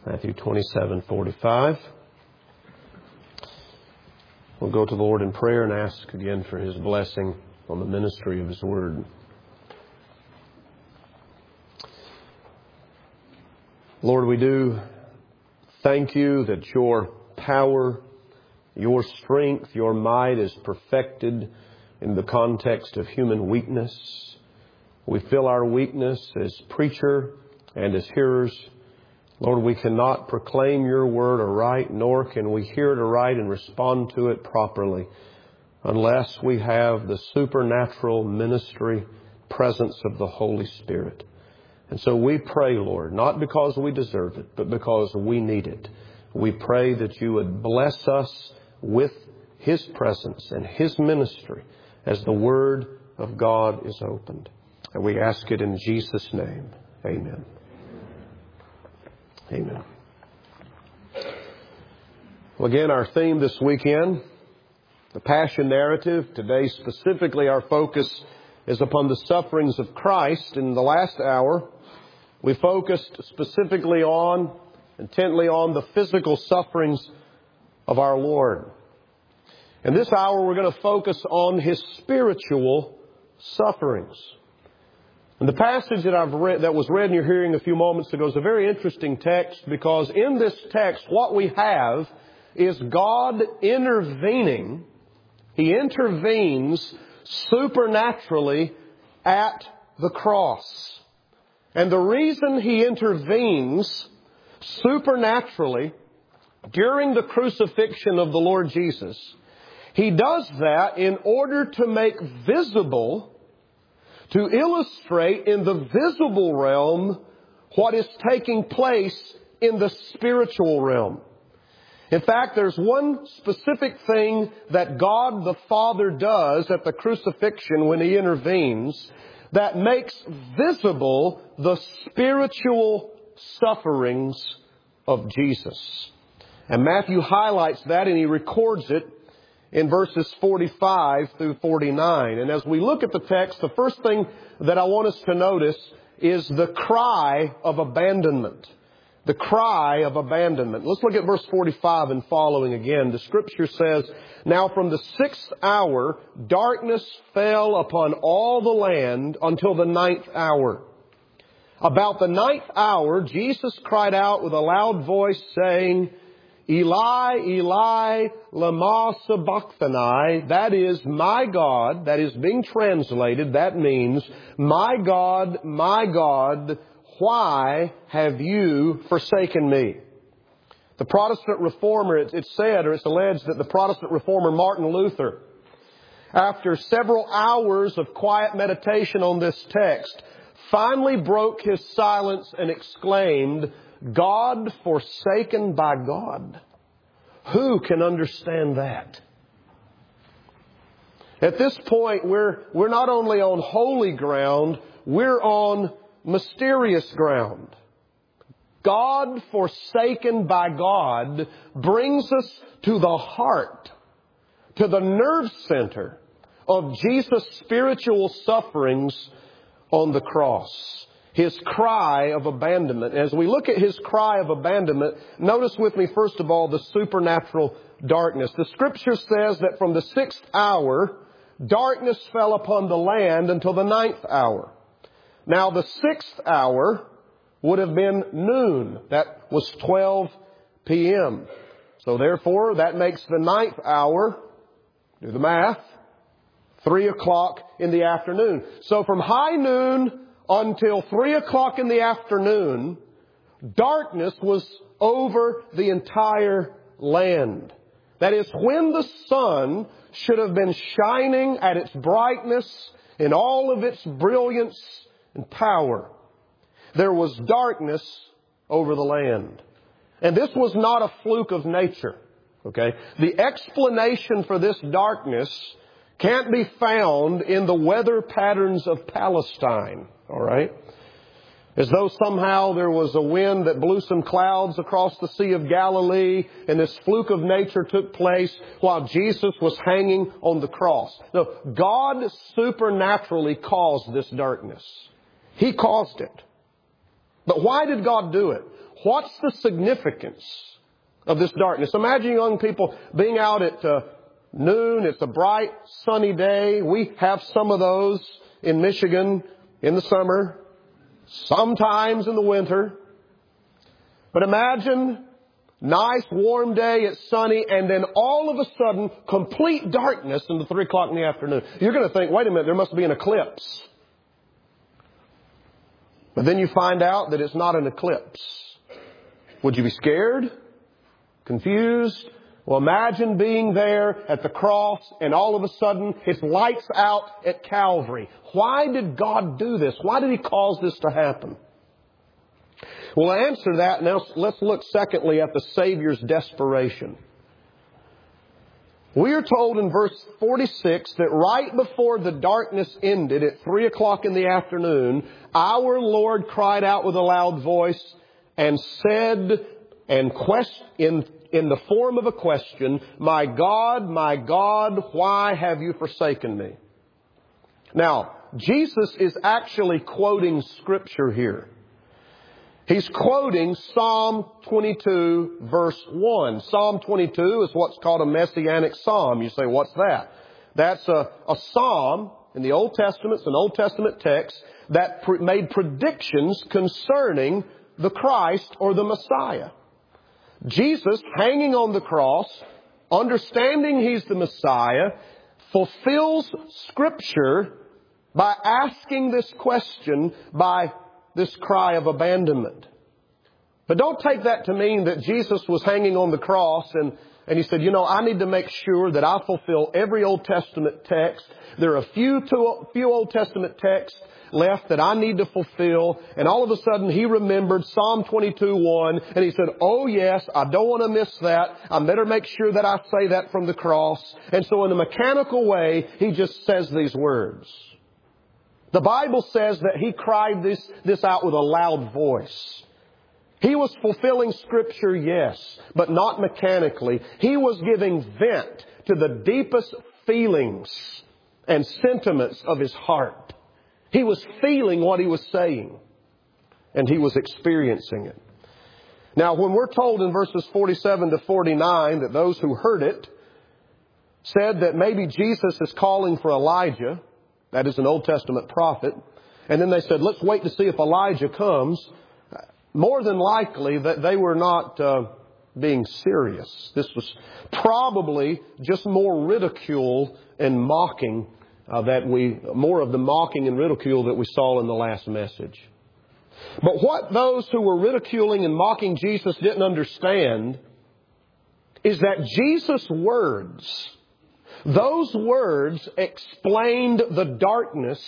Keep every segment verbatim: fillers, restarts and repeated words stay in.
Matthew twenty-seven forty-five. We'll go to the Lord in prayer and ask again for His blessing on the ministry of His Word. Lord, we do thank You that Your power, Your strength, Your might is perfected in the context of human weakness. We feel our weakness as preacher and as hearers. Lord, we cannot proclaim Your Word aright, nor can we hear it aright and respond to it properly unless we have the supernatural ministry presence of the Holy Spirit. And so we pray, Lord, not because we deserve it, but because we need it. We pray that You would bless us with His presence and His ministry as the Word of God is opened. And we ask it in Jesus' name. Amen. Amen. Well, again, our theme this weekend, the Passion narrative. Today, specifically, our focus is upon the sufferings of Christ. In the last hour, we focused specifically on, intently on, the physical sufferings of our Lord. In this hour, we're going to focus on His spiritual sufferings. And the passage that I've read, that was read in your hearing a few moments ago, is a very interesting text, because in this text, what we have is God intervening. He intervenes supernaturally at the cross. And the reason He intervenes supernaturally during the crucifixion of the Lord Jesus, He does that in order to make visible, to illustrate in the visible realm what is taking place in the spiritual realm. In fact, there's one specific thing that God the Father does at the crucifixion when He intervenes that makes visible the spiritual sufferings of Jesus. And Matthew highlights that, and he records it in verses forty-five through forty-nine. And as we look at the text, the first thing that I want us to notice is the cry of abandonment. The cry of abandonment. Let's look at verse forty-five and following again. The Scripture says, "Now from the sixth hour, darkness fell upon all the land until the ninth hour. About the ninth hour, Jesus cried out with a loud voice, saying, Eli, Eli, lama sabachthani." That is, my God, that is being translated, that means, my God, my God, why have you forsaken me? The Protestant reformer, it's said, or it's alleged that the Protestant reformer Martin Luther, after several hours of quiet meditation on this text, finally broke his silence and exclaimed, "God forsaken by God. Who can understand that?" At this point, we're, we're not only on holy ground, we're on mysterious ground. God forsaken by God brings us to the heart, to the nerve center of Jesus' spiritual sufferings on the cross. His cry of abandonment. As we look at His cry of abandonment, notice with me, first of all, the supernatural darkness. The Scripture says that from the sixth hour, darkness fell upon the land until the ninth hour. Now, the sixth hour would have been noon. That was twelve p.m. So therefore, that makes the ninth hour, do the math, three o'clock in the afternoon. So from high noon until three o'clock in the afternoon, darkness was over the entire land. That is, when the sun should have been shining at its brightness in all of its brilliance and power, there was darkness over the land. And this was not a fluke of nature. Okay? The explanation for this darkness can't be found in the weather patterns of Palestine. All right? As though somehow there was a wind that blew some clouds across the Sea of Galilee, and this fluke of nature took place while Jesus was hanging on the cross. No, God supernaturally caused this darkness. He caused it. But why did God do it? what's the significance of this darkness? Imagine young people being out at uh, noon. It's a bright, sunny day. We have some of those in Michigan in the summer, sometimes in the winter. But imagine nice, warm day, it's sunny, and then all of a sudden, complete darkness into three o'clock in the afternoon. You're going to think, wait a minute, there must be an eclipse. But then you find out that it's not an eclipse. Would you be scared? Confused? Well, imagine being there at the cross and all of a sudden it's lights out at Calvary. Why did God do this? Why did He cause this to happen? We'll answer that. Now let's look secondly at the Savior's desperation. We are told in verse forty-six that right before the darkness ended at three o'clock in the afternoon, our Lord cried out with a loud voice and said, and quest, in, in the form of a question, "My God, my God, why have you forsaken me?" Now, Jesus is actually quoting Scripture here. He's quoting Psalm twenty-two, verse one. Psalm twenty-two is what's called a messianic psalm. You say, what's that? That's a, a psalm in the Old Testament. It's an Old Testament text that pre- made predictions concerning the Christ or the Messiah. Jesus, hanging on the cross, understanding He's the Messiah, fulfills Scripture by asking this question, by this cry of abandonment. But don't take that to mean that Jesus was hanging on the cross and, and He said, you know, I need to make sure that I fulfill every Old Testament text. There are a few, two, few Old Testament texts left that I need to fulfill. And all of a sudden He remembered Psalm twenty-two one and He said, oh yes, I don't want to miss that. I better make sure that I say that from the cross. And so in a mechanical way, He just says these words. The Bible says that He cried this, this out with a loud voice. He was fulfilling Scripture, yes, but not mechanically. He was giving vent to the deepest feelings and sentiments of His heart. He was feeling what He was saying, and He was experiencing it. Now, when we're told in verses forty-seven to forty-nine that those who heard it said that maybe Jesus is calling for Elijah, that is an Old Testament prophet. And then they said, let's wait to see if Elijah comes. More than likely that they were not uh, being serious. This was probably just more ridicule and mocking uh, that we, more of the mocking and ridicule that we saw in the last message. But what those who were ridiculing and mocking Jesus didn't understand is that Jesus' words, those words explained the darkness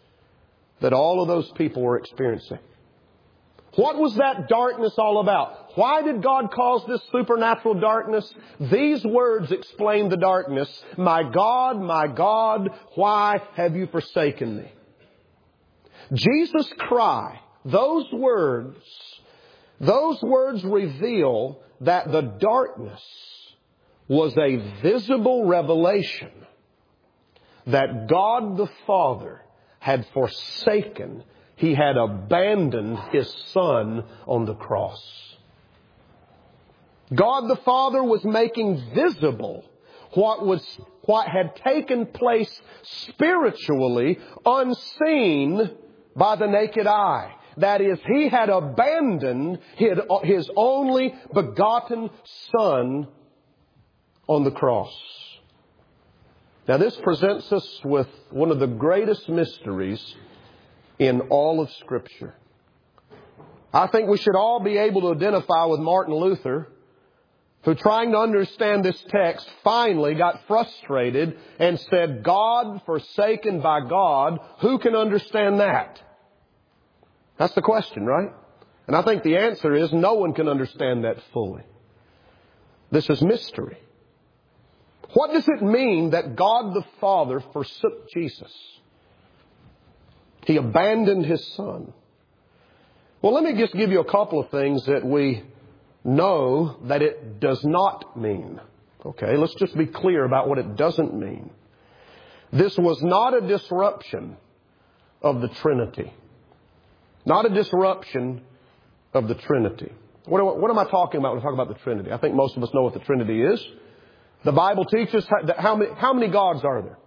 that all of those people were experiencing. What was that darkness all about? Why did God cause this supernatural darkness? These words explain the darkness. My God, my God, why have you forsaken me? Jesus' cry, those words, those words reveal that the darkness was a visible revelation that God the Father had forsaken. He had abandoned His Son on the cross. God the Father was making visible what was, what had taken place spiritually, unseen by the naked eye. That is, He had abandoned His only begotten Son on the cross. Now this presents us with one of the greatest mysteries in all of Scripture. I think we should all be able to identify with Martin Luther, who, trying to understand this text, finally got frustrated and said, God forsaken by God, who can understand that? That's the question, right? And I think the answer is no one can understand that fully. This is mystery. What does it mean that God the Father forsook Jesus? He abandoned His Son. Well, let me just give you a couple of things that we know that it does not mean. Okay, let's just be clear about what it doesn't mean. This was not a disruption of the Trinity. Not a disruption of the Trinity. What, what am I talking about when I talk about the Trinity? I think most of us know what the Trinity is. The Bible teaches that how many, how many gods are there?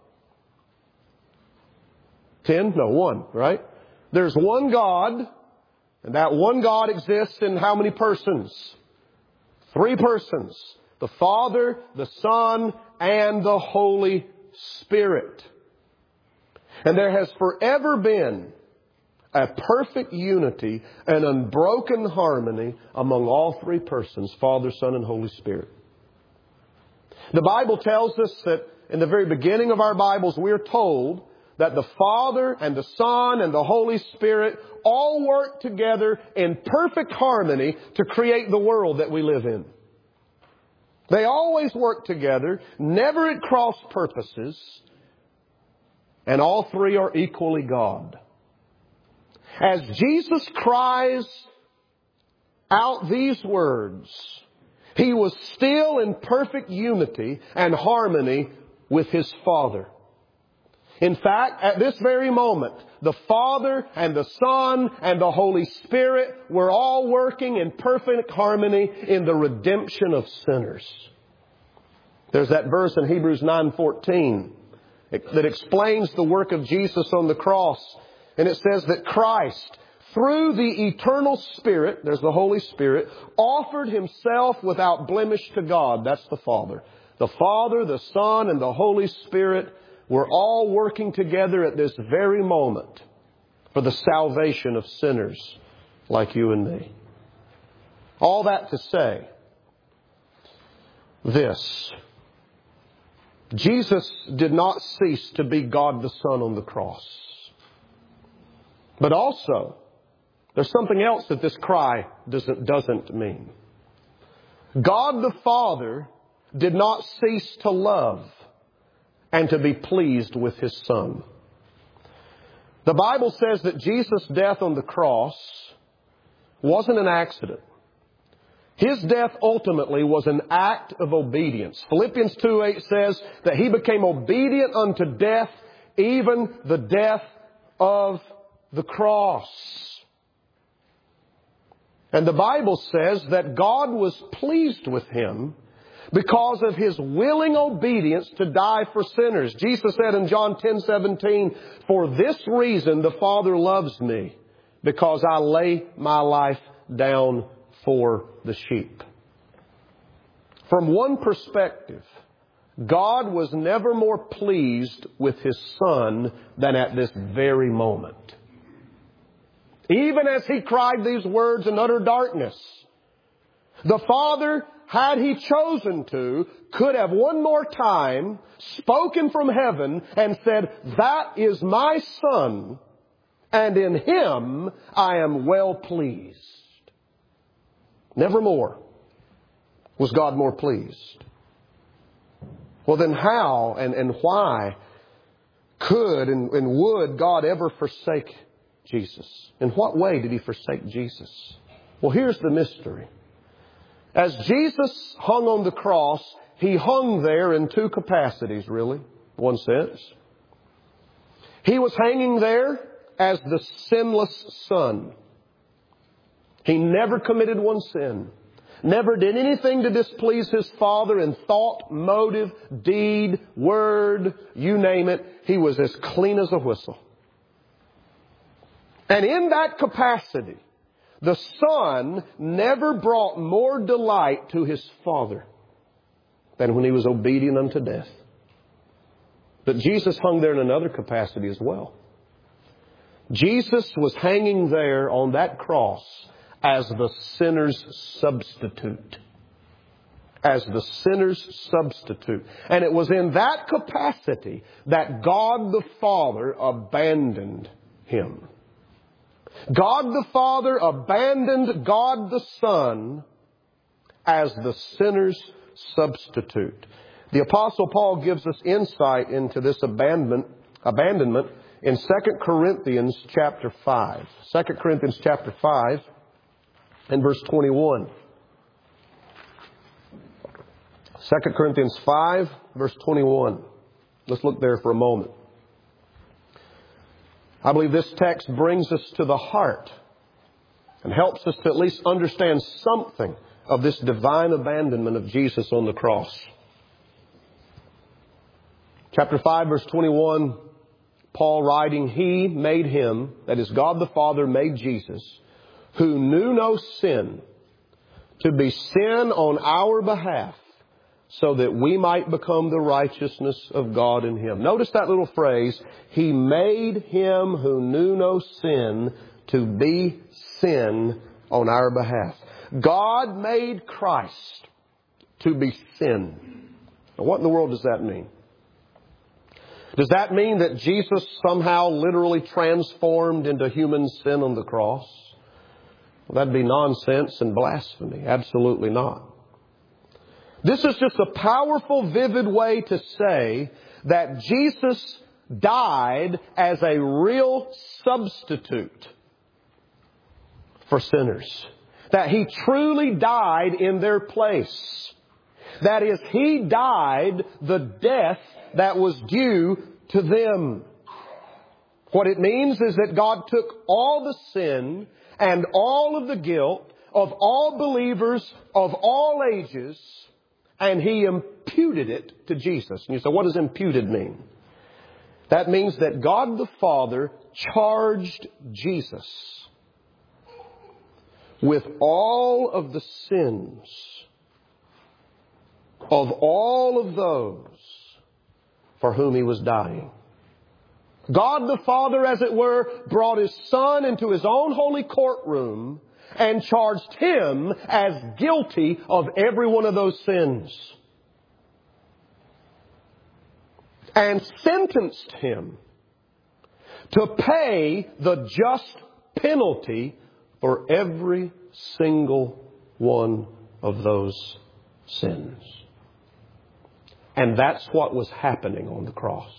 Ten? No, one, right? There's one God, and that one God exists in how many persons? Three persons. The Father, the Son, and the Holy Spirit. And there has forever been a perfect unity and unbroken harmony among all three persons, Father, Son, and Holy Spirit. The Bible tells us that in the very beginning of our Bibles, we are told that the Father and the Son and the Holy Spirit all work together in perfect harmony to create the world that we live in. They always work together, never at cross purposes, and all three are equally God. As Jesus cries out these words, He was still in perfect unity and harmony with His Father. In fact, at this very moment, the Father and the Son and the Holy Spirit were all working in perfect harmony in the redemption of sinners. There's that verse in Hebrews nine fourteen that explains the work of Jesus on the cross. And it says that Christ, through the eternal Spirit, there's the Holy Spirit, offered Himself without blemish to God. That's the Father. The Father, the Son, and the Holy Spirit were all working together at this very moment for the salvation of sinners like you and me. All that to say this: Jesus did not cease to be God the Son on the cross. But also, there's something else that this cry doesn't, doesn't mean. God the Father did not cease to love and to be pleased with His Son. The Bible says that Jesus' death on the cross wasn't an accident. His death ultimately was an act of obedience. Philippians two eight says that He became obedient unto death, even the death of the cross. And the Bible says that God was pleased with Him because of His willing obedience to die for sinners. Jesus said in John ten seventeen, "For this reason the Father loves me, because I lay my life down for the sheep." From one perspective, God was never more pleased with His Son than at this very moment. Even as He cried these words in utter darkness, the Father, had He chosen to, could have one more time spoken from heaven and said, "That is my Son, and in Him I am well pleased." Nevermore was God more pleased. Well, then how and, and why could and, and would God ever forsake Jesus? In what way did He forsake Jesus? Well, here's the mystery. As Jesus hung on the cross, He hung there in two capacities, really, one sense. He was hanging there as the sinless Son. He never committed one sin. Never did anything to displease His Father in thought, motive, deed, word, you name it. He was as clean as a whistle. And in that capacity, the Son never brought more delight to His Father than when He was obedient unto death. But Jesus hung there in another capacity as well. Jesus was hanging there on that cross as the sinner's substitute. As the sinner's substitute. And it was in that capacity that God the Father abandoned Him. God the Father abandoned God the Son as the sinner's substitute. The Apostle Paul gives us insight into this abandonment, abandonment in Second Corinthians chapter five. Second Corinthians chapter five and verse twenty-one. Second Corinthians five, verse twenty-one. Let's look there for a moment. I believe this text brings us to the heart and helps us to at least understand something of this divine abandonment of Jesus on the cross. Chapter five, verse twenty-one, Paul writing, He made Him, that is God the Father made Jesus, who knew no sin, to be sin on our behalf, so that we might become the righteousness of God in Him. Notice that little phrase, He made Him who knew no sin to be sin on our behalf. God made Christ to be sin. Now, what in the world does that mean? Does that mean that Jesus somehow literally transformed into human sin on the cross? Well, that'd be nonsense and blasphemy. Absolutely not. This is just a powerful, vivid way to say that Jesus died as a real substitute for sinners. That He truly died in their place. That is, He died the death that was due to them. What it means is that God took all the sin and all of the guilt of all believers of all ages, and He imputed it to Jesus. And you say, what does imputed mean? That means that God the Father charged Jesus with all of the sins of all of those for whom He was dying. God the Father, as it were, brought His Son into His own holy courtroom and charged Him as guilty of every one of those sins. And sentenced Him to pay the just penalty for every single one of those sins. And that's what was happening on the cross.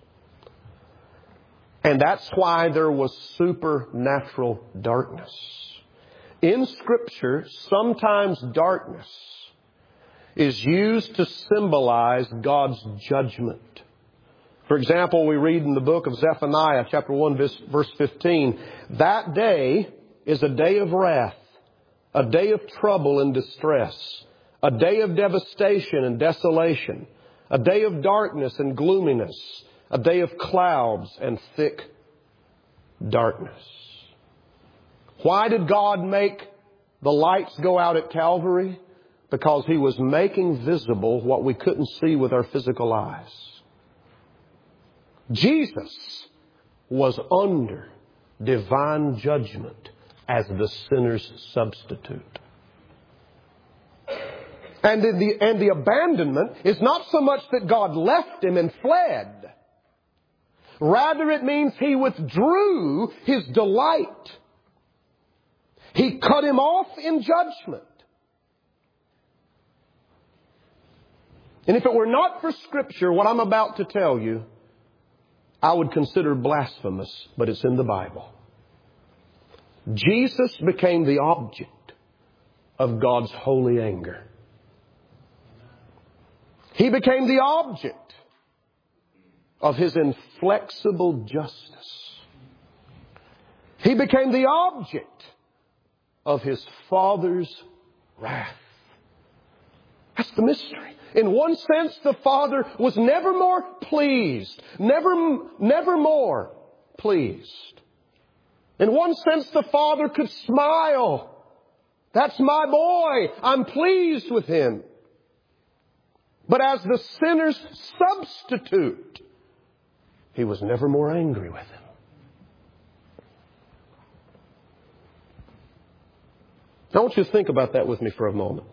And that's why there was supernatural darkness. In Scripture, sometimes darkness is used to symbolize God's judgment. For example, we read in the book of Zephaniah, chapter one, verse fifteen, that day is a day of wrath, a day of trouble and distress, a day of devastation and desolation, a day of darkness and gloominess, a day of clouds and thick darkness. Why did God make the lights go out at Calvary? Because He was making visible what we couldn't see with our physical eyes. Jesus was under divine judgment as the sinner's substitute. And the, and the abandonment is not so much that God left Him and fled. Rather, it means He withdrew His delight. He cut Him off in judgment. And if it were not for Scripture, what I'm about to tell you, I would consider blasphemous, but it's in the Bible. Jesus became the object of God's holy anger. He became the object of His inflexible justice. He became the object of His Father's wrath. That's the mystery. In one sense, the Father was never more pleased. Never, never more pleased. In one sense, the Father could smile. That's my boy. I'm pleased with him. But as the sinner's substitute, He was never more angry with him. I want you to think about that with me for a moment.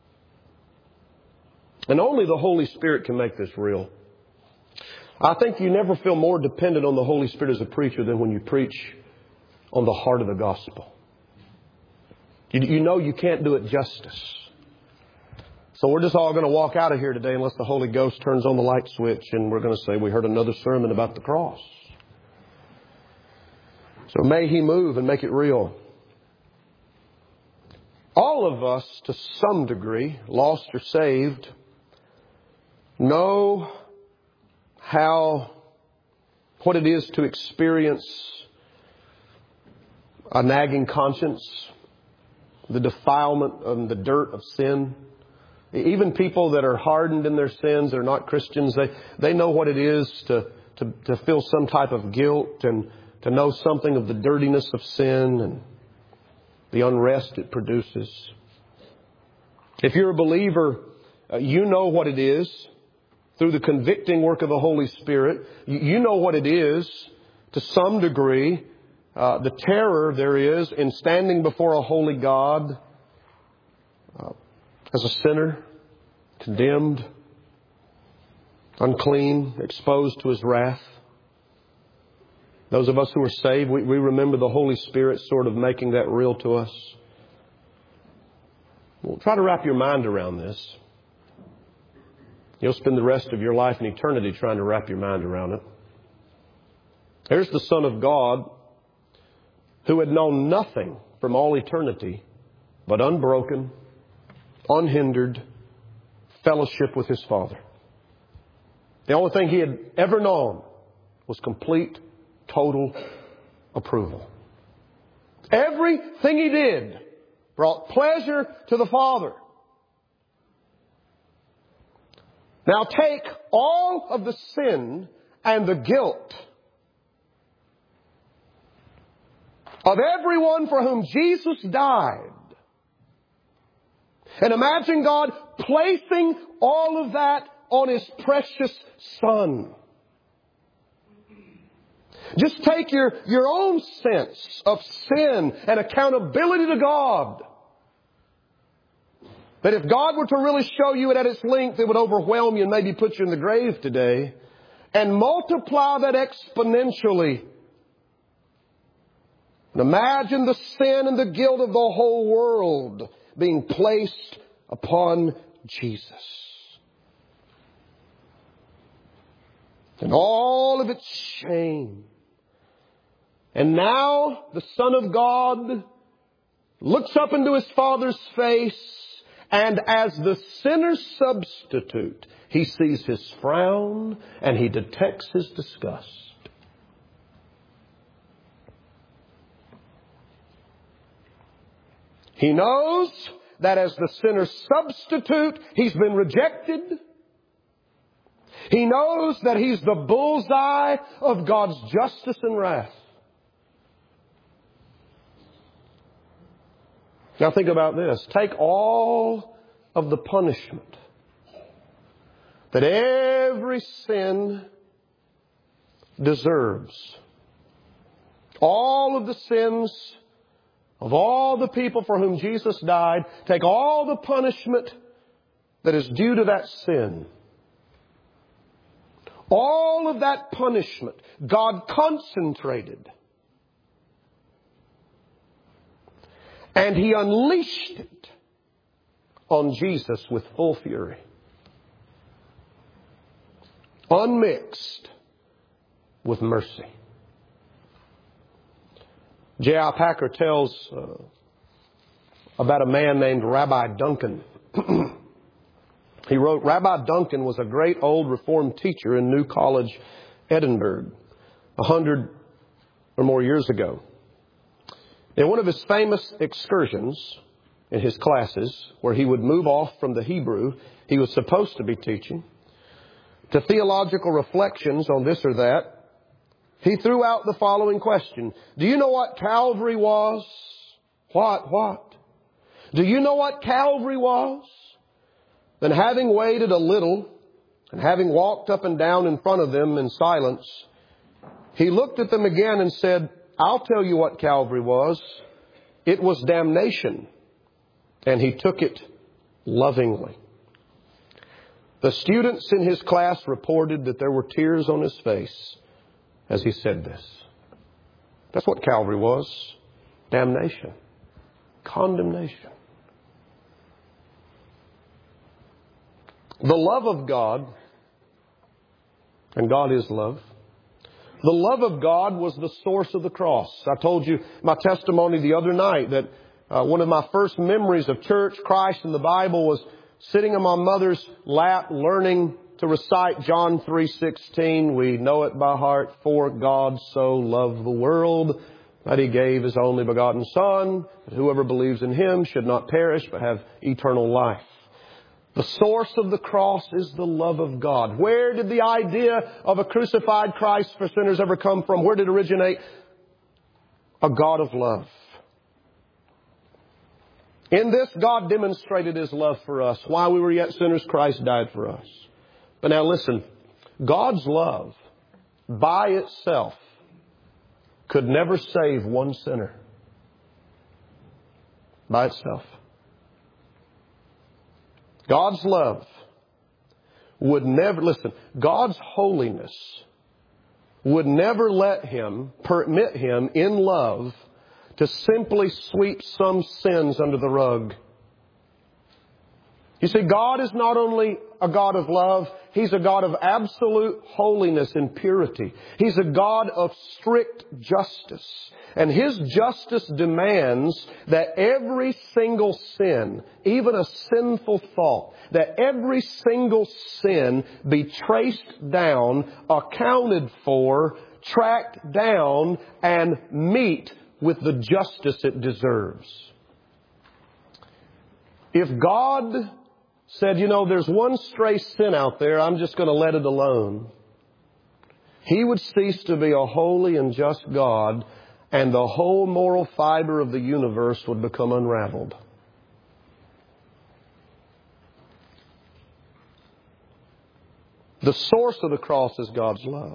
And only the Holy Spirit can make this real. I think you never feel more dependent on the Holy Spirit as a preacher than when you preach on the heart of the gospel. You, you know you can't do it justice. So we're just all going to walk out of here today unless the Holy Ghost turns on the light switch and we're going to say we heard another sermon about the cross. So may He move and make it real. All of us, to some degree, lost or saved, know how, what it is to experience a nagging conscience, the defilement and the dirt of sin. Even people that are hardened in their sins, they're not Christians, they, they know what it is to, to, to feel some type of guilt and to know something of the dirtiness of sin and the unrest it produces. If you're a believer, uh, you know what it is through the convicting work of the Holy Spirit. You, you know what it is to some degree, uh, the terror there is in standing before a holy God uh, as a sinner, condemned, unclean, exposed to His wrath. Those of us who are saved, we, we remember the Holy Spirit sort of making that real to us. Well, try to wrap your mind around this. You'll spend the rest of your life in eternity trying to wrap your mind around it. There's the Son of God who had known nothing from all eternity but unbroken, unhindered fellowship with His Father. The only thing He had ever known was complete, total approval. Everything He did brought pleasure to the Father. Now take all of the sin and the guilt of everyone for whom Jesus died, and imagine God placing all of that on His precious Son. Just take your, your own sense of sin and accountability to God. That if God were to really show you it at its length, it would overwhelm you and maybe put you in the grave today. And multiply that exponentially. And imagine the sin and the guilt of the whole world being placed upon Jesus. And all of its shame. And now the Son of God looks up into His Father's face, and as the sinner's substitute, He sees His frown and He detects His disgust. He knows that as the sinner's substitute, He's been rejected. He knows that He's the bullseye of God's justice and wrath. Now think about this. Take all of the punishment that every sin deserves. All of the sins of all the people for whom Jesus died. Take all the punishment that is due to that sin. All of that punishment God concentrated. And He unleashed it on Jesus with full fury. Unmixed with mercy. J I Packer tells uh, about a man named Rabbi Duncan. He wrote, Rabbi Duncan was a great old Reformed teacher in New College, Edinburgh, a hundred or more years ago. In one of his famous excursions in his classes, where he would move off from the Hebrew he was supposed to be teaching, to theological reflections on this or that, he threw out the following question. Do you know what Calvary was? What? What? Do you know what Calvary was? Then having waited a little, and having walked up and down in front of them in silence, he looked at them again and said, I'll tell you what Calvary was. It was damnation. And he took it lovingly. The students in his class reported that there were tears on his face as he said this. That's what Calvary was. Damnation. Condemnation. The love of God, and God is love. The love of God was the source of the cross. I told you my testimony the other night that uh, one of my first memories of church, Christ, and the Bible was sitting in my mother's lap learning to recite John three sixteen. We know it by heart. For God so loved the world that He gave His only begotten Son, that whoever believes in Him should not perish but have eternal life. The source of the cross is the love of God. Where did the idea of a crucified Christ for sinners ever come from? Where did it originate? A God of love. In this, God demonstrated His love for us. While we were yet sinners, Christ died for us. But now listen, God's love by itself could never save one sinner. By itself. God's love would never, listen, God's holiness would never let Him, permit Him in love to simply sweep some sins under the rug. You see, God is not only a God of love, He's a God of absolute holiness and purity. He's a God of strict justice. And His justice demands that every single sin, even a sinful thought, that every single sin be traced down, accounted for, tracked down, and meet with the justice it deserves. If God said, you know, there's one stray sin out there, I'm just going to let it alone, He would cease to be a holy and just God, and the whole moral fiber of the universe would become unraveled. The source of the cross is God's love.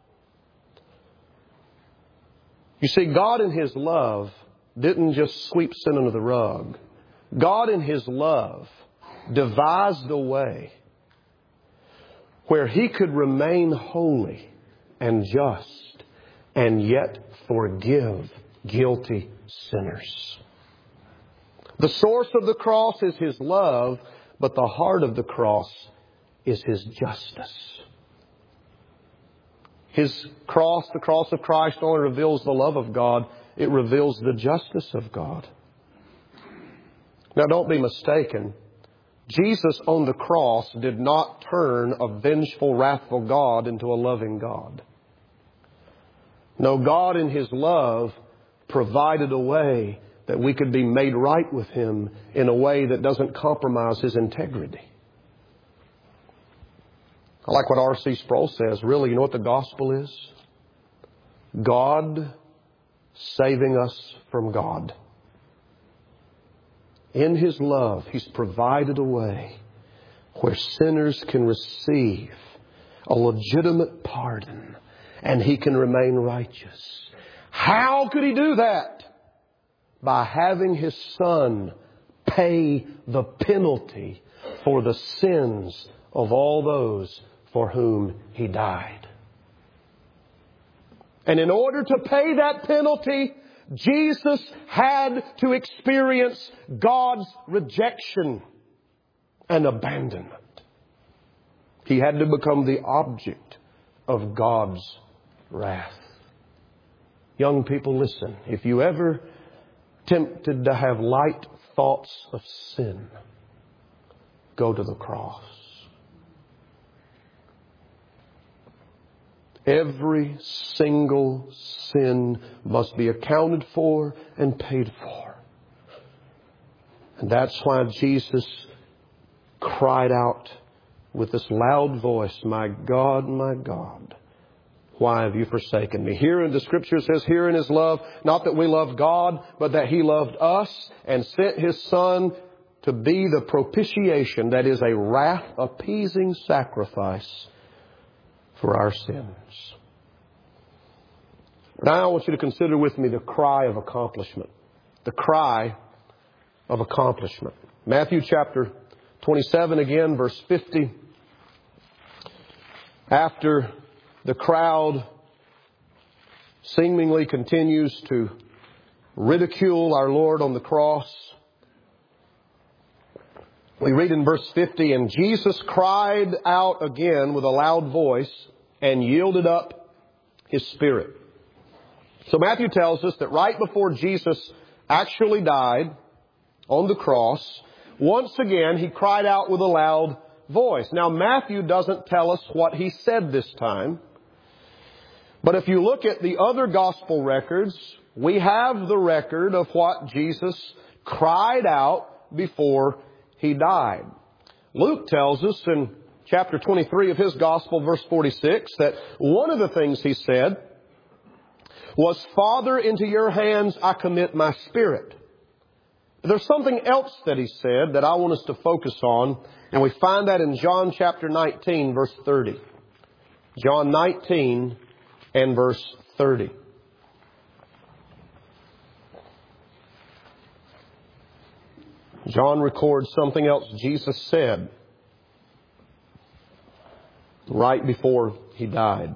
You see, God in His love didn't just sweep sin under the rug. God in His love devised a way where He could remain holy and just and yet forgive guilty sinners. The source of the cross is His love, but the heart of the cross is His justice. His cross, the cross of Christ, only reveals the love of God. It reveals the justice of God. Now, don't be mistaken. Jesus on the cross did not turn a vengeful, wrathful God into a loving God. No, God in His love provided a way that we could be made right with Him in a way that doesn't compromise His integrity. I like what R C Sproul says. Really, you know what the gospel is? God saving us from God. In His love, He's provided a way where sinners can receive a legitimate pardon and He can remain righteous. How could He do that? By having His Son pay the penalty for the sins of all those for whom He died. And in order to pay that penalty, Jesus had to experience God's rejection and abandonment. He had to become the object of God's wrath. Young people, listen. If you ever tempted to have light thoughts of sin, go to the cross. Every single sin must be accounted for and paid for. And that's why Jesus cried out with this loud voice, "My God, my God, why have you forsaken me?" Here in the Scripture says, here in His love, not that we loved God, but that He loved us and sent His Son to be the propitiation, that is a wrath-appeasing sacrifice for our sins. Now I want you to consider with me the cry of accomplishment. The cry of accomplishment. Matthew chapter twenty-seven again, verse fifty. After the crowd seemingly continues to ridicule our Lord on the cross, we read in verse fifty, "And Jesus cried out again with a loud voice and yielded up His spirit." So Matthew tells us that right before Jesus actually died on the cross, once again He cried out with a loud voice. Now Matthew doesn't tell us what He said this time, But if you look at the other gospel records, we have the record of what Jesus cried out before He died. Luke tells us in chapter twenty-three of his gospel, verse forty-six, that one of the things He said was, "Father, into Your hands I commit my spirit." There's something else that He said that I want us to focus on, and we find that in John chapter nineteen, verse thirty. John nineteen and verse thirty. John records something else Jesus said right before He died.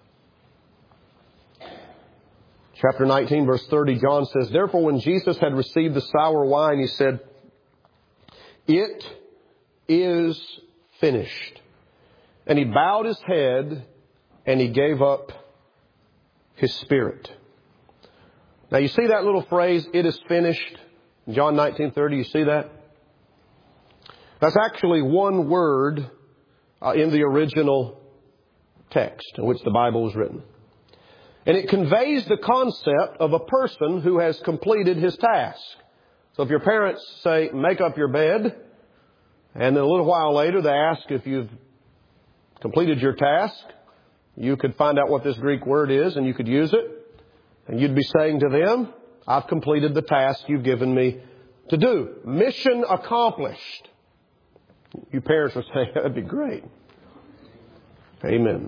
Chapter nineteen, verse thirty, John says, "Therefore when Jesus had received the sour wine, He said, 'It is finished.' And He bowed His head and He gave up His spirit." Now you see that little phrase, "It is finished," in John nineteen thirty, you see that? That's actually one word uh, in the original text in which the Bible was written. And it conveys the concept of a person who has completed his task. So if your parents say, "Make up your bed," and then a little while later they ask if you've completed your task, you could find out what this Greek word is and you could use it. And you'd be saying to them, "I've completed the task you've given me to do. Mission accomplished." You parents would say, "That'd be great." Amen.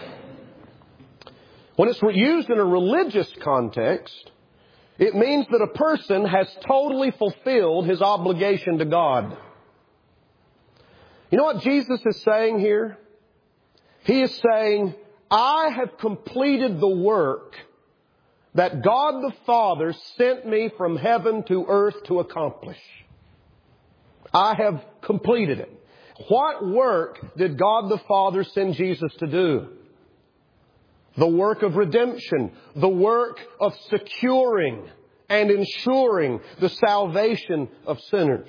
When it's used in a religious context, it means that a person has totally fulfilled his obligation to God. You know what Jesus is saying here? He is saying, "I have completed the work that God the Father sent me from heaven to earth to accomplish. I have completed it." What work did God the Father send Jesus to do? The work of redemption, the work of securing and ensuring the salvation of sinners.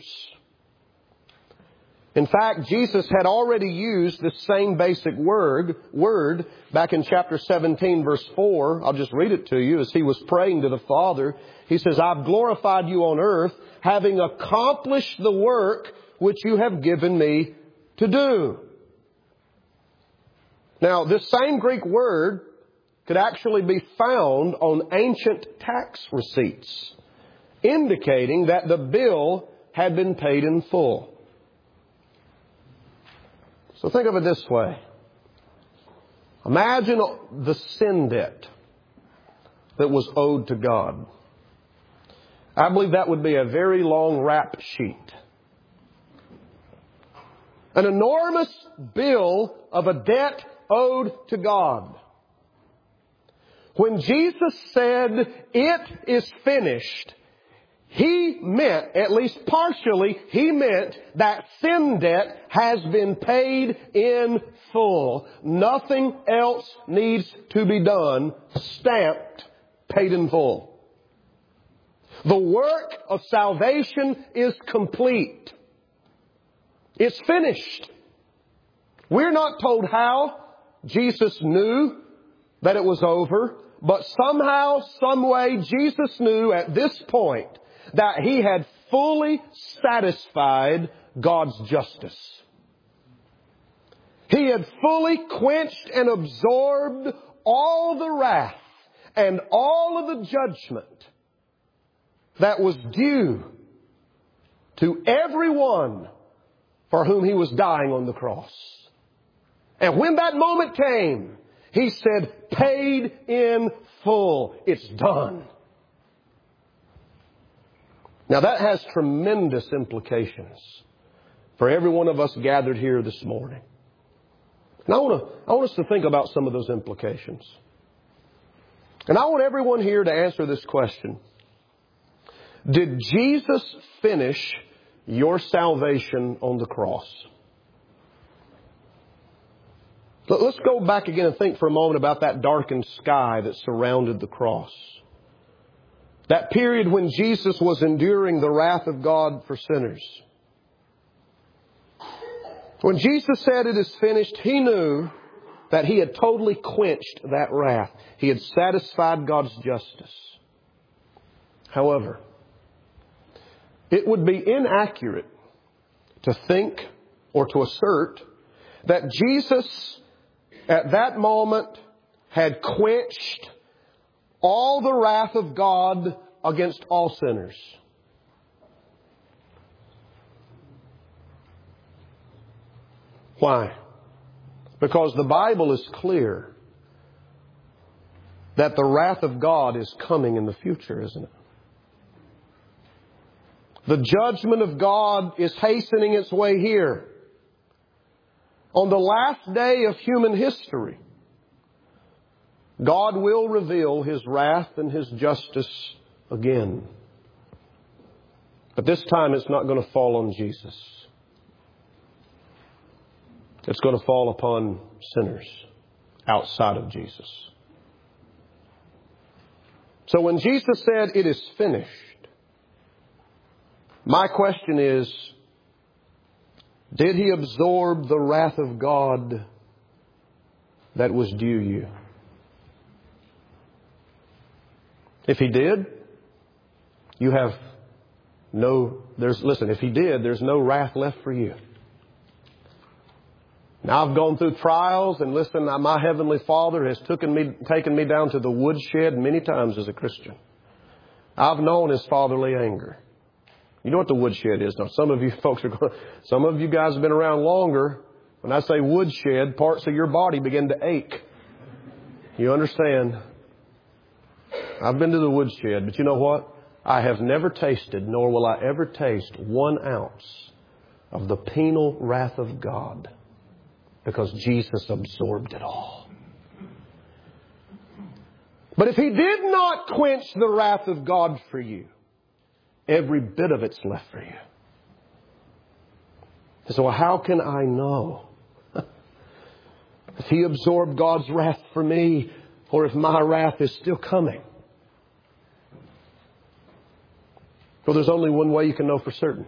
In fact, Jesus had already used this same basic word, word back in chapter seventeen, verse four. I'll just read it to you as He was praying to the Father. He says, "I've glorified You on earth, having accomplished the work which You have given Me to do." Now, this same Greek word could actually be found on ancient tax receipts, indicating that the bill had been paid in full. So think of it this way. Imagine the sin debt that was owed to God. I believe that would be a very long rap sheet. An enormous bill of a debt owed to God. When Jesus said, "It is finished," He meant, at least partially, He meant that sin debt has been paid in full. Nothing else needs to be done. Stamped, paid in full. The work of salvation is complete. It's finished. We're not told how Jesus knew that it was over, but somehow, some way, Jesus knew at this point that He had fully satisfied God's justice. He had fully quenched and absorbed all the wrath and all of the judgment that was due to everyone for whom He was dying on the cross. And when that moment came, He said, "Paid in full. It's done." Now that has tremendous implications for every one of us gathered here this morning. And I want to, I want us to think about some of those implications. And I want everyone here to answer this question. Did Jesus finish your salvation on the cross? Let's go back again and think for a moment about that darkened sky that surrounded the cross. That period when Jesus was enduring the wrath of God for sinners. When Jesus said, "It is finished," He knew that He had totally quenched that wrath. He had satisfied God's justice. However, it would be inaccurate to think or to assert that Jesus at that moment had quenched all the wrath of God against all sinners. Why? Because the Bible is clear that the wrath of God is coming in the future, isn't it? The judgment of God is hastening its way here. On the last day of human history, God will reveal His wrath and His justice again. But this time it's not going to fall on Jesus. It's going to fall upon sinners outside of Jesus. So when Jesus said, "It is finished," my question is, did He absorb the wrath of God that was due you? If He did, you have no, there's, listen, if He did, there's no wrath left for you. Now I've gone through trials, and listen, my Heavenly Father has taken me, taken me down to the woodshed many times as a Christian. I've known His fatherly anger. You know what the woodshed is. Now, some of you folks are going, some of you guys have been around longer. When I say woodshed, parts of your body begin to ache. You understand? I've been to the woodshed, but you know what? I have never tasted, nor will I ever taste, one ounce of the penal wrath of God, because Jesus absorbed it all. But if He did not quench the wrath of God for you, every bit of it's left for you. So well, how can I know if He absorbed God's wrath for me, or if my wrath is still coming? Well, there's only one way you can know for certain.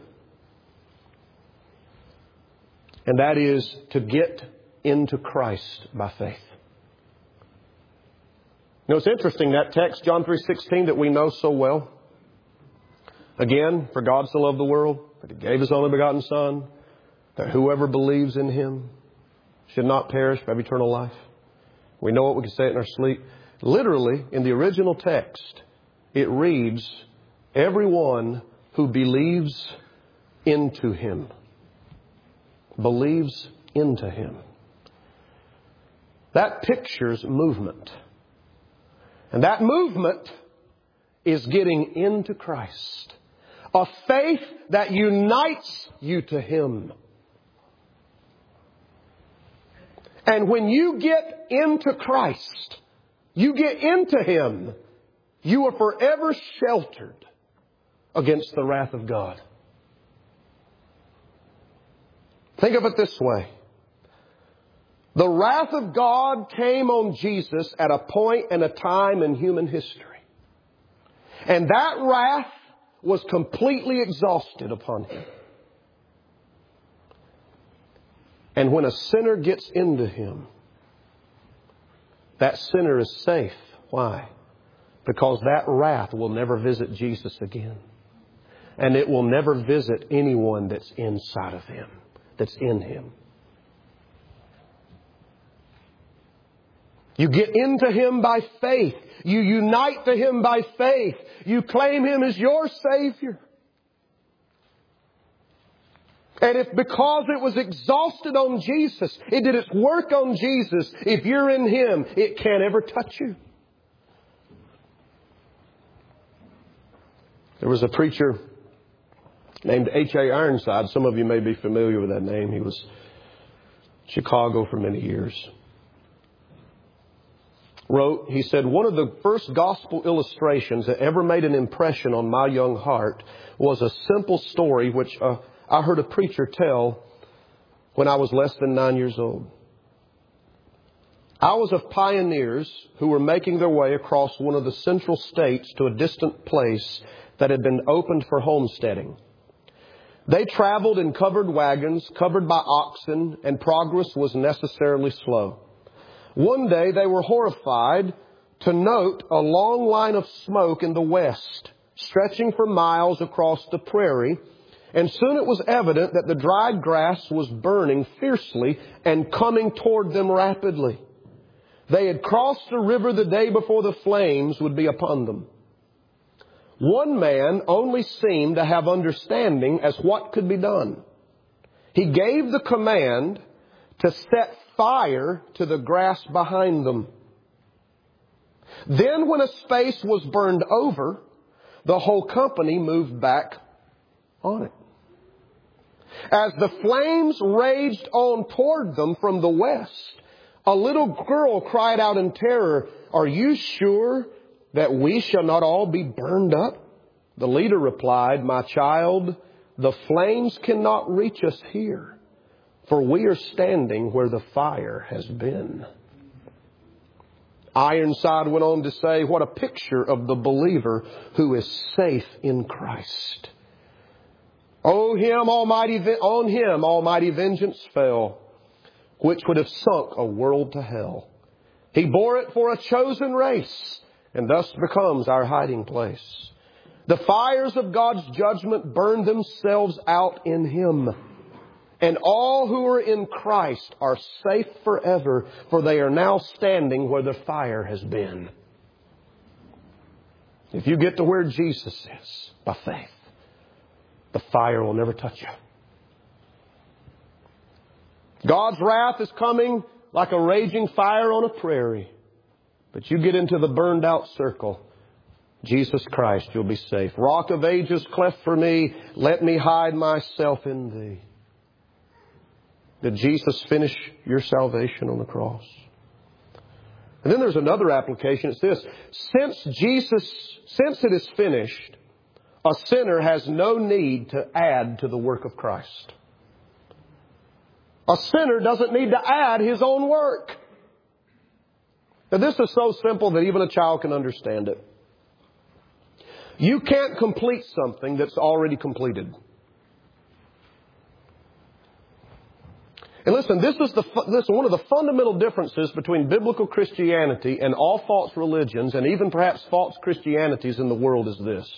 And that is to get into Christ by faith. You know, it's interesting, that text, John three sixteen, that we know so well. Again, for God so loved the world, that He gave His only begotten Son, that whoever believes in Him should not perish but have eternal life. We know it, we can say it in our sleep. Literally, in the original text, it reads, everyone who believes into Him. Believes into Him. That pictures movement. And that movement is getting into Christ. A faith that unites you to Him. And when you get into Christ, you get into Him, you are forever sheltered against the wrath of God. Think of it this way. The wrath of God came on Jesus at a point and a time in human history. And that wrath was completely exhausted upon Him. And when a sinner gets into Him, that sinner is safe. Why? Because that wrath will never visit Jesus again. And it will never visit anyone that's inside of Him, that's in Him. You get into Him by faith. You unite to Him by faith. You claim Him as your Savior. And if because it was exhausted on Jesus, it did its work on Jesus, if you're in Him, it can't ever touch you. There was a preacher named H A Ironside. Some of you may be familiar with that name. He was in Chicago for many years. Wrote, he said, one of the first gospel illustrations that ever made an impression on my young heart was a simple story which uh, I heard a preacher tell when I was less than nine years old. I was of pioneers who were making their way across one of the central states to a distant place that had been opened for homesteading. They traveled in covered wagons, covered by oxen, and progress was necessarily slow. One day they were horrified to note a long line of smoke in the west, stretching for miles across the prairie, and soon it was evident that the dried grass was burning fiercely and coming toward them rapidly. They had crossed the river the day before the flames would be upon them. One man only seemed to have understanding as what could be done. He gave the command to set fire to the grass behind them. Then when a space was burned over, the whole company moved back on it. As the flames raged on toward them from the west, a little girl cried out in terror, "Are you sure that we shall not all be burned up?" The leader replied, "My child, the flames cannot reach us here, for we are standing where the fire has been." Ironside went on to say, what a picture of the believer who is safe in Christ. Oh, him almighty, on him almighty vengeance fell, which would have sunk a world to hell. He bore it for a chosen race, and thus becomes our hiding place. The fires of God's judgment burn themselves out in Him. And all who are in Christ are safe forever, for they are now standing where the fire has been. If you get to where Jesus is, by faith, the fire will never touch you. God's wrath is coming like a raging fire on a prairie. But you get into the burned out circle, Jesus Christ, you'll be safe. Rock of ages, cleft for me, let me hide myself in Thee. Did Jesus finish your salvation on the cross? And then there's another application. It's this. Since Jesus, since it is finished, a sinner has no need to add to the work of Christ. A sinner doesn't need to add his own work. Now this is so simple that even a child can understand it. You can't complete something that's already completed. And listen, this is the listen, one of the fundamental differences between biblical Christianity and all false religions, and even perhaps false Christianities in the world, is this.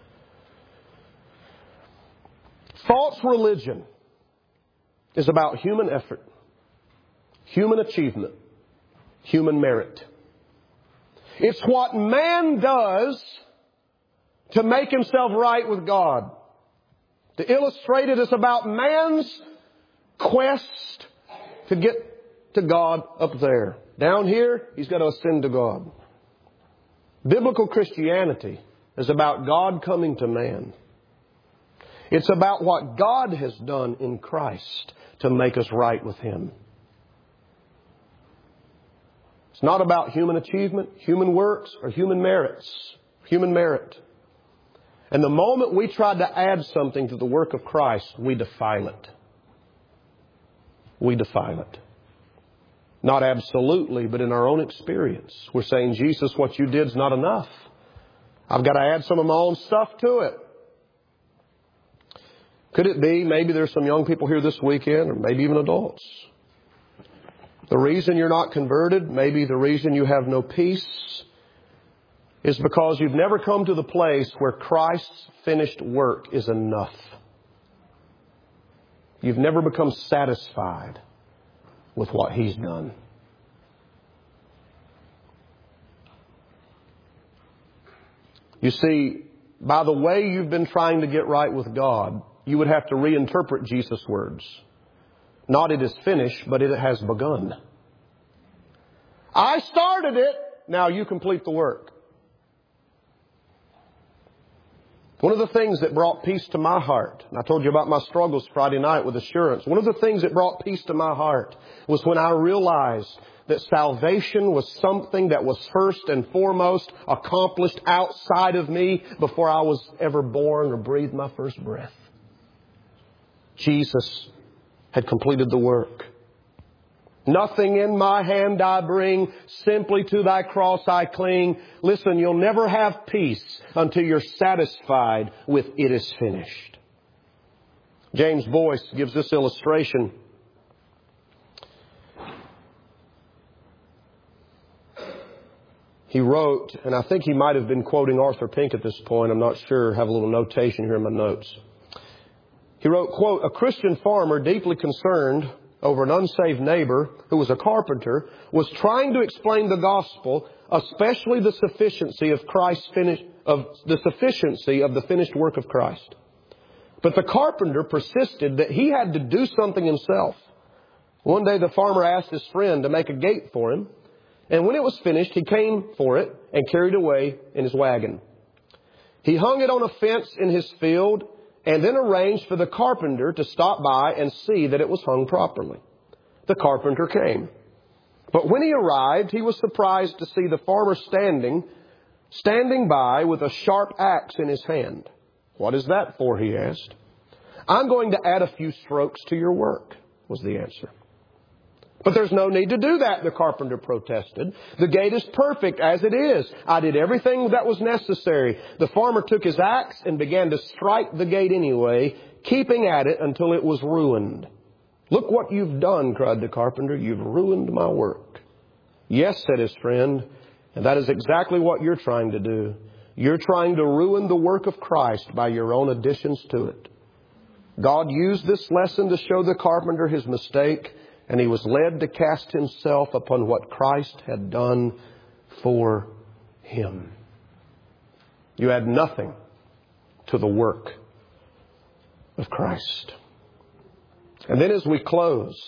False religion is about human effort, human achievement, human merit. It's what man does to make himself right with God. To illustrate it, it's about man's quest to get to God up there. Down here, he's got to ascend to God. Biblical Christianity is about God coming to man. It's about what God has done in Christ to make us right with Him. It's not about human achievement, human works, or human merits. Human merit. And the moment we try to add something to the work of Christ, we defile it. We defile it. Not absolutely, but in our own experience. We're saying, Jesus, what you did is not enough. I've got to add some of my own stuff to it. Could it be, maybe there's some young people here this weekend, or maybe even adults. The reason you're not converted, maybe the reason you have no peace, is because you've never come to the place where Christ's finished work is enough. You've never become satisfied with what He's done. You see, by the way you've been trying to get right with God, you would have to reinterpret Jesus' words. Not it is finished, but it has begun. I started it, now you complete the work. One of the things that brought peace to my heart, and I told you about my struggles Friday night with assurance. One of the things that brought peace to my heart was when I realized that salvation was something that was first and foremost accomplished outside of me before I was ever born or breathed my first breath. Jesus had completed the work. Nothing in my hand I bring, simply to Thy cross I cling. Listen, you'll never have peace until you're satisfied with it is finished. James Boyce gives this illustration. he wrote, and I think he might have been quoting Arthur Pink at this point. I'm not sure. I have a little notation here in my notes. He wrote, quote, "A Christian farmer deeply concerned over an unsaved neighbor who was a carpenter was trying to explain the gospel, especially the sufficiency of Christ's finish, of the sufficiency of the finished work of Christ. But the carpenter persisted that he had to do something himself. One day the farmer asked his friend to make a gate for him, and when it was finished, he came for it and carried it away in his wagon. He hung it on a fence in his field and then arranged for the carpenter to stop by and see that it was hung properly. The carpenter came. But when he arrived, he was surprised to see the farmer standing, standing by with a sharp axe in his hand. 'What is that for?' he asked. 'I'm going to add a few strokes to your work,' was the answer. 'But there's no need to do that,' the carpenter protested. 'The gate is perfect as it is. I did everything that was necessary.' The farmer took his axe and began to strike the gate anyway, keeping at it until it was ruined. 'Look what you've done,' cried the carpenter. 'You've ruined my work.' 'Yes,' said his friend, 'and that is exactly what you're trying to do. You're trying to ruin the work of Christ by your own additions to it.' God used this lesson to show the carpenter his mistake, and he was led to cast himself upon what Christ had done for him. You add nothing to the work of Christ." And then as we close,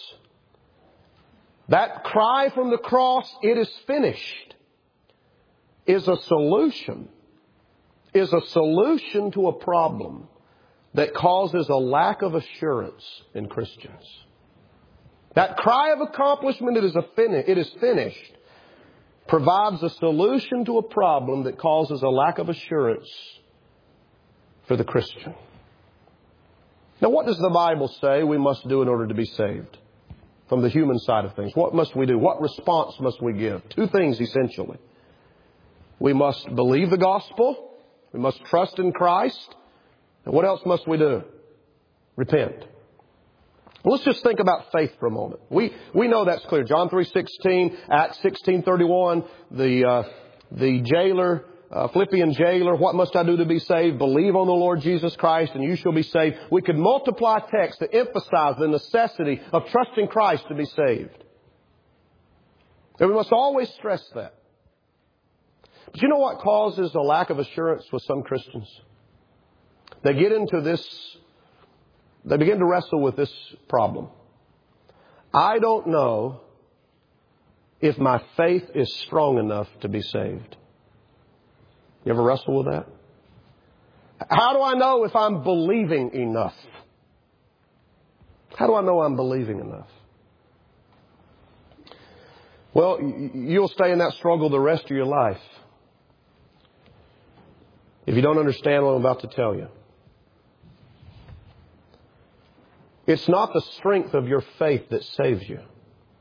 that cry from the cross, "It is finished," is a solution, is a solution to a problem that causes a lack of assurance in Christians. That cry of accomplishment, it is, a fin- it is finished, provides a solution to a problem that causes a lack of assurance for the Christian. Now, what does the Bible say we must do in order to be saved? From the human side of things, what must we do? What response must we give? Two things, essentially. We must believe the gospel. We must trust in Christ. And what else must we do? Repent. Well, let's just think about faith for a moment. We we know that's clear. John three sixteen, Acts sixteen thirty-one, the uh, the jailer, uh, Philippian jailer, what must I do to be saved? Believe on the Lord Jesus Christ and you shall be saved. We could multiply texts to emphasize the necessity of trusting Christ to be saved. And we must always stress that. But you know what causes a lack of assurance with some Christians? They get into this, they begin to wrestle with this problem. I don't know if my faith is strong enough to be saved. You ever wrestle with that? How do I know if I'm believing enough? How do I know I'm believing enough? Well, you'll stay in that struggle the rest of your life if you don't understand what I'm about to tell you. It's not the strength of your faith that saves you.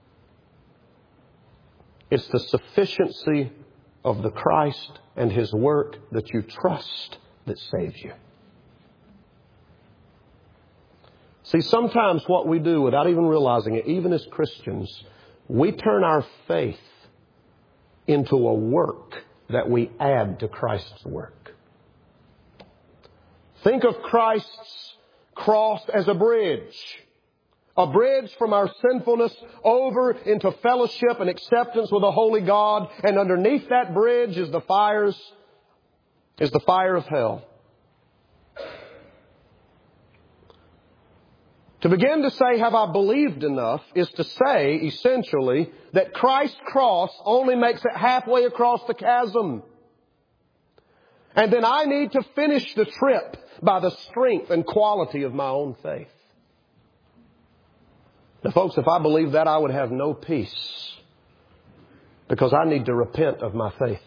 It's the sufficiency of the Christ and His work that you trust that saves you. See, sometimes what we do without even realizing it, even as Christians, we turn our faith into a work that we add to Christ's work. Think of Christ's cross as a bridge. A bridge from our sinfulness over into fellowship and acceptance with a holy God. And underneath that bridge is the fires, is the fire of hell. To begin to say, have I believed enough, is to say, essentially, that Christ's cross only makes it halfway across the chasm. And then I need to finish the trip by the strength and quality of my own faith. Now, folks, if I believed that, I would have no peace. Because I need to repent of my faith.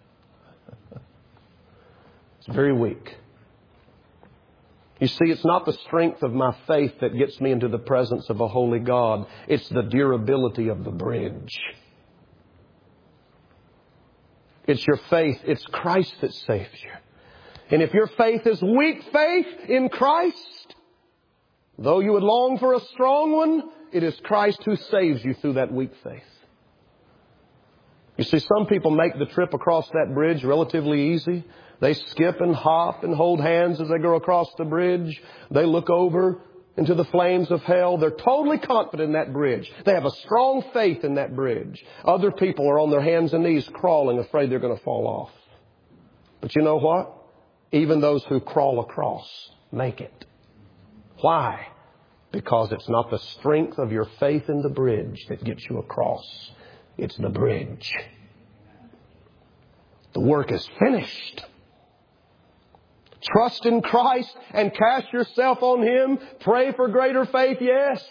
It's very weak. You see, it's not the strength of my faith that gets me into the presence of a holy God. It's the durability of the bridge. It's your faith. It's Christ that saves you. And if your faith is weak faith in Christ, though you would long for a strong one, it is Christ who saves you through that weak faith. You see, some people make the trip across that bridge relatively easy. They skip and hop and hold hands as they go across the bridge. They look over into the flames of hell. They're totally confident in that bridge. They have a strong faith in that bridge. Other people are on their hands and knees crawling, afraid they're going to fall off. But you know what? Even those who crawl across make it. Why? Because it's not the strength of your faith in the bridge that gets you across. It's the bridge. The work is finished. Trust in Christ and cast yourself on Him. Pray for greater faith, yes.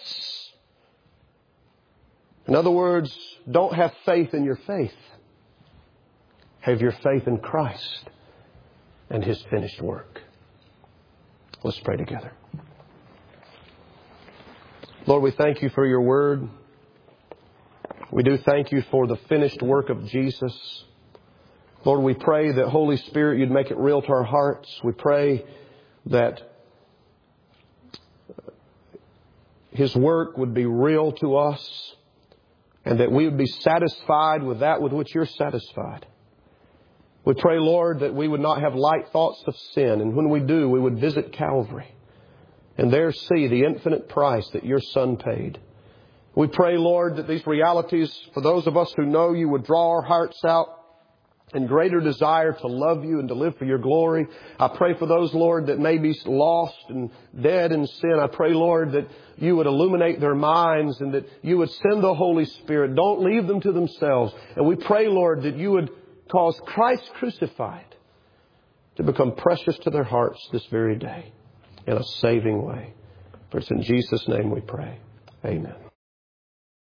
In other words, don't have faith in your faith. Have your faith in Christ and His finished work. Let's pray together. Lord, we thank You for Your Word. We do thank You for the finished work of Jesus. Lord, we pray that, Holy Spirit, You'd make it real to our hearts. We pray that His work would be real to us and that we would be satisfied with that with which You're satisfied. We pray, Lord, that we would not have light thoughts of sin, and when we do, we would visit Calvary and there see the infinite price that Your Son paid. We pray, Lord, that these realities, for those of us who know You, would draw our hearts out in greater desire to love You and to live for Your glory. I pray for those, Lord, that may be lost and dead in sin. I pray, Lord, that You would illuminate their minds and that You would send the Holy Spirit. Don't leave them to themselves. And we pray, Lord, that You would cause Christ crucified to become precious to their hearts this very day in a saving way. For it's in Jesus' name we pray. Amen.